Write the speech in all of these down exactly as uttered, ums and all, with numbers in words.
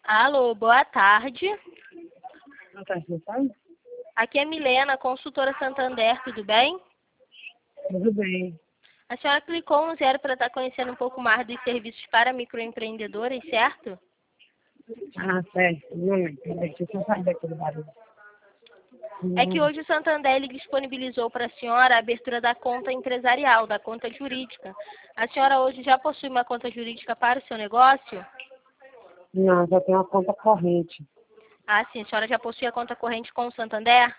Alô, boa tarde. Boa tarde, meu pai. Aqui é Milena, consultora Santander, tudo bem? Tudo bem. A senhora clicou no zero para estar conhecendo um pouco mais dos serviços para microempreendedores, certo? Ah, certo. Não, deixa eu só sair daqui do barulho. É que hoje o Santander ele disponibilizou para a senhora a abertura da conta empresarial, da conta jurídica. A senhora hoje já possui uma conta jurídica para o seu negócio? Não, já tenho uma conta corrente. Ah, sim. A senhora já possui a conta corrente com o Santander?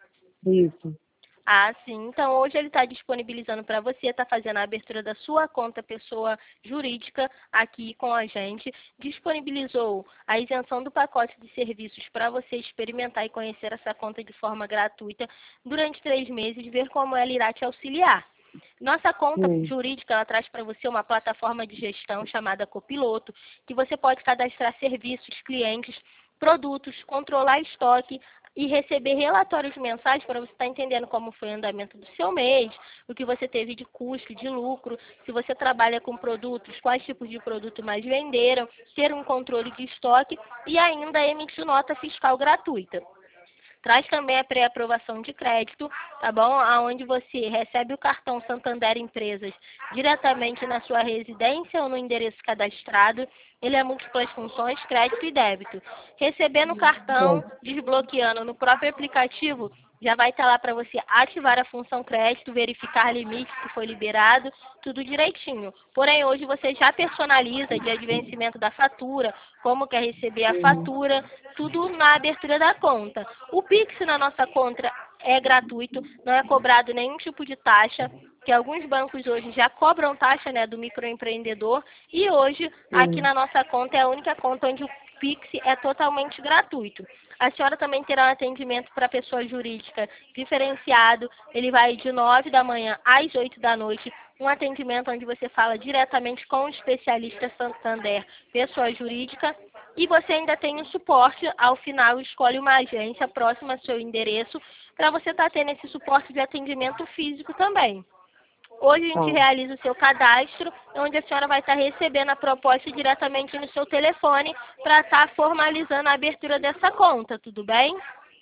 Isso. Ah, sim. Então, hoje ele está disponibilizando para você, está fazendo a abertura da sua conta pessoa jurídica aqui com a gente. Disponibilizou a isenção do pacote de serviços para você experimentar e conhecer essa conta de forma gratuita durante três meses, ver como ela irá te auxiliar. Nossa conta Sim. jurídica ela traz para você uma plataforma de gestão chamada Copiloto, que você pode cadastrar serviços, clientes, produtos, controlar estoque e receber relatórios mensais para você estar entendendo como foi o andamento do seu mês, o que você teve de custo, de lucro, se você trabalha com produtos, quais tipos de produto mais venderam, ter um controle de estoque e ainda emitir nota fiscal gratuita. Traz também a pré-aprovação de crédito, tá bom? Onde você recebe o cartão Santander Empresas diretamente na sua residência ou no endereço cadastrado. Ele é múltiplas funções, crédito e débito. Recebendo o cartão, desbloqueando no próprio aplicativo, já vai estar lá para você ativar a função crédito, verificar limite que foi liberado, tudo direitinho. Porém, hoje você já personaliza dia de vencimento da fatura, como quer receber a fatura, tudo na abertura da conta. O Pix na nossa conta é gratuito, não é cobrado nenhum tipo de taxa, que alguns bancos hoje já cobram taxa, né, do microempreendedor, e hoje aqui na nossa conta é a única conta onde o Pix é totalmente gratuito. A senhora também terá um atendimento para pessoa jurídica diferenciado. Ele vai de nove da manhã às oito da noite. Um atendimento onde você fala diretamente com o especialista Santander, pessoa jurídica. E você ainda tem o suporte. Ao final, escolhe uma agência próxima ao seu endereço para você estar tendo esse suporte de atendimento físico também. Hoje a gente Tá. realiza o seu cadastro, onde a senhora vai estar recebendo a proposta diretamente no seu telefone para estar formalizando a abertura dessa conta, tudo bem?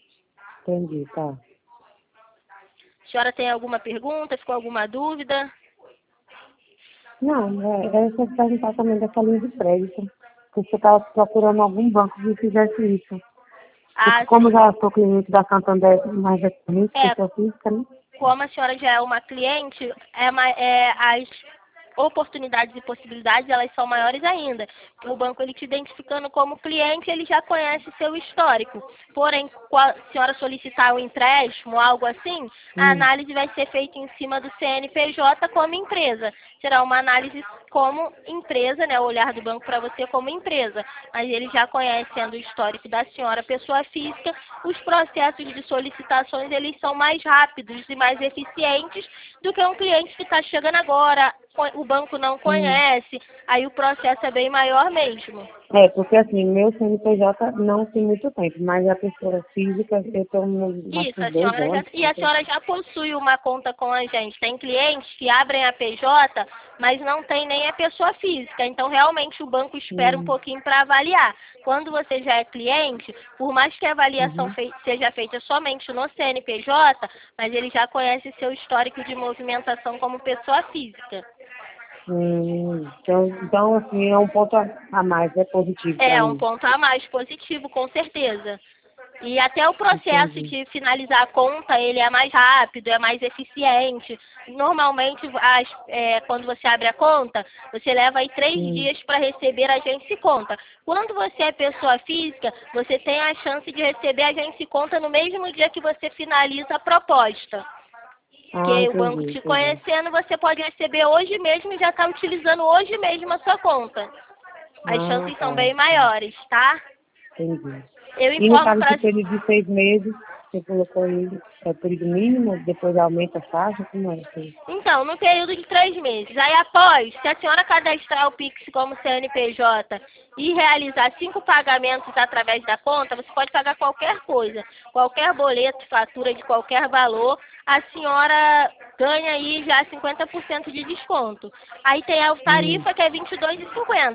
Entendi, tá. A senhora tem alguma pergunta? Ficou alguma dúvida? Não, é, era só perguntar também dessa linha de crédito. Porque você estava procurando algum banco que fizesse isso. Porque Ah, como sim. já sou cliente da Santander mais recorrente, É, pessoa física, né? como a senhora já é uma cliente, é, ma- é, as oportunidades e possibilidades elas são maiores ainda. O banco ele te identificando como cliente, ele já conhece seu histórico. Porém, se a senhora solicitar um empréstimo, algo assim, a Hum. análise vai ser feita em cima do C N P J como empresa. Será uma análise como empresa, né, o olhar do banco para você como empresa. Mas ele já conhecendo o histórico da senhora, pessoa física, os processos de solicitações eles são mais rápidos e mais eficientes do que um cliente que está chegando agora, o banco não Hum. conhece, aí o processo é bem maior mesmo. É, porque assim, meu C N P J não tem muito tempo, mas a pessoa física eu tenho acho Isso, que a uns dois senhora já, anos. e a senhora já possui uma conta com a gente. Tem clientes que abrem a P J, mas não tem nem a pessoa física. Então, realmente, o banco espera um Hum. pouquinho para avaliar. Quando você já é cliente, por mais que a avaliação Uhum. fei- seja feita somente no C N P J, mas ele já conhece seu histórico de movimentação como pessoa física. Hum. Então, então, assim, é um ponto a a mais, é positivo para É um mim. ponto a mais positivo, com certeza. E até o processo Entendi. de finalizar a conta, ele é mais rápido, é mais eficiente. Normalmente, as, é, quando você abre a conta, você leva aí três Hum. dias para receber a agência conta. Quando você é pessoa física, você tem a chance de receber a agência conta no mesmo dia que você finaliza a proposta. Ah, Porque o banco entendi, te entendi. conhecendo, você pode receber hoje mesmo e já está utilizando hoje mesmo a sua conta. As Ah, chances são tá, bem tá. maiores, tá? Entendi. Eu E no informo caso para desse período de seis meses, você colocou aí é o período mínimo, depois aumenta a taxa, como é isso? Então, no período de três meses. Aí após, se a senhora cadastrar o Pix como C N P J e realizar cinco pagamentos através da conta, você pode pagar qualquer coisa, qualquer boleto, fatura de qualquer valor, a senhora ganha aí já cinquenta por cento de desconto. Aí tem a Hum. tarifa que é vinte e dois reais e cinquenta centavos.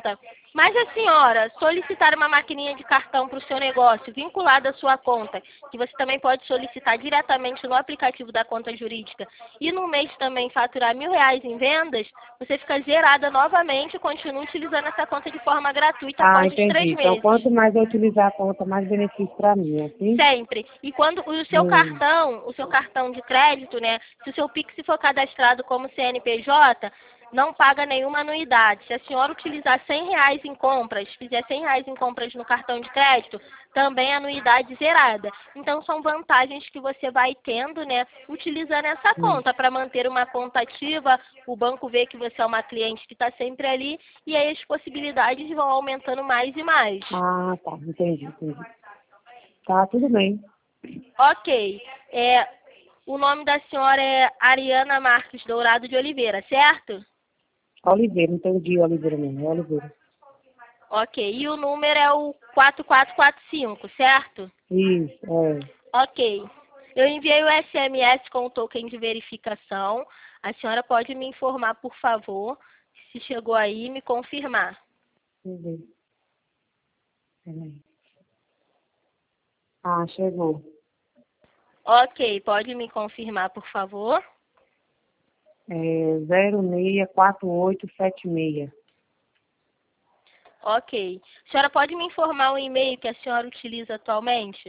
Mas a senhora solicitar uma maquininha de cartão para o seu negócio vinculada à sua conta, que você também pode solicitar diretamente no aplicativo da conta jurídica, e no mês também faturar mil reais em vendas, você fica zerada novamente e continua utilizando essa conta de forma gratuita Ah, após os entendi. três Então, meses. quanto mais eu utilizar a conta, mais benefício para mim, é assim? Sempre. E quando o seu Hum. cartão, o seu cartão de crédito, né? Se o seu Pix for cadastrado como C N P J, não paga nenhuma anuidade. Se a senhora utilizar cem reais em compras, fizer cem reais em compras no cartão de crédito, também é anuidade zerada. Então são vantagens que você vai tendo, né? Utilizando essa Hum. conta para manter uma conta ativa, o banco vê que você é uma cliente que está sempre ali e aí as possibilidades vão aumentando mais e mais. Ah, tá. Entendi, entendi. Tá, tudo bem. Ok. É, o nome da senhora é Ariana Marques Dourado de Oliveira, certo? Oliveira, entendi, Oliveira mesmo, é Oliveira. Ok. E o número é o quatro quatro quatro cinco, certo? Isso, é. Ok. Eu enviei o S M S com o token de verificação. A senhora pode me informar, por favor, se chegou aí e me confirmar. Deixa eu ver. Peraí. Ah, chegou. Ok. Pode me confirmar, por favor? É zero seis quatro oito sete seis. Ok. A senhora pode me informar o e-mail que a senhora utiliza atualmente?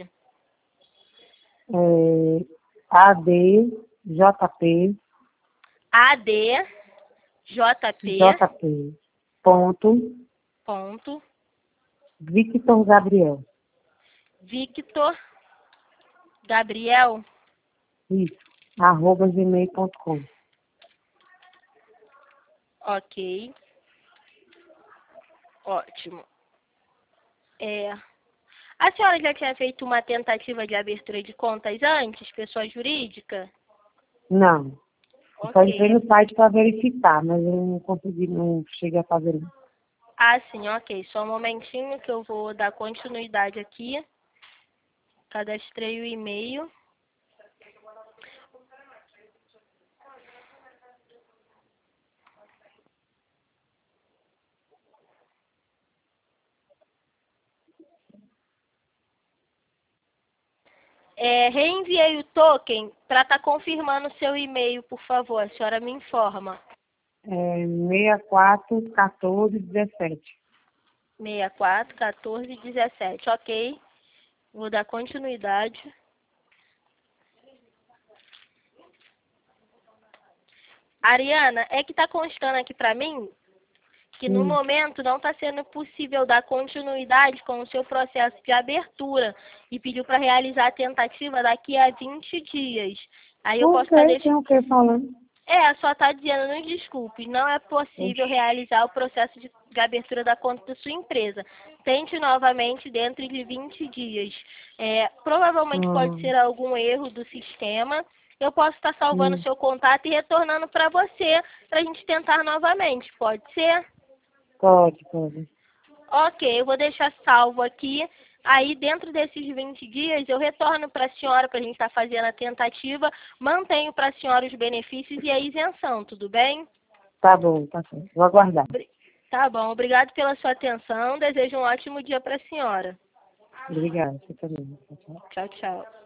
É A D J P A D J P J P ponto ponto Victor Gabriel. Victor Gabriel. Isso. Arroba gmail ponto com. Ok. Ótimo. É, a senhora já tinha feito uma tentativa de abertura de contas antes, pessoa jurídica? Não. Eu só entrei Ok. no site para verificar, mas eu não consegui, não cheguei a fazer. Não. Ah, sim, ok. Só um momentinho que eu vou dar continuidade aqui. Cadastrei o e-mail. É, reenviei o token para estar confirmando o seu e-mail, por favor. A senhora me informa. É seis quatro um quatro um sete. seis quatro um quatro um sete, ok. Vou dar continuidade. Ariana, é que está constando aqui para mim que no Hum. momento não está sendo possível dar continuidade com o seu processo de abertura e pediu para realizar a tentativa daqui a vinte dias. Aí eu Por posso estar que? deixando... Tem o que falando? É, só está dizendo, não desculpe, não é possível Oxi. realizar o processo de, de abertura da conta da sua empresa. Tente novamente dentro de vinte dias. É, provavelmente pode Hum. ser algum erro do sistema. Eu posso estar salvando o Hum. seu contato e retornando para você para a gente tentar novamente. Pode ser? Pode, pode. Ok, eu vou deixar salvo aqui. Aí, dentro desses vinte dias, eu retorno para a senhora para a gente estar fazendo a tentativa. Mantenho para a senhora os benefícios e a isenção, tudo bem? Tá bom, tá certo. Vou aguardar. Obri- Tá bom, obrigado pela sua atenção. Desejo um ótimo dia para a senhora. Obrigada, você também. Tchau, tchau. Tchau, tchau.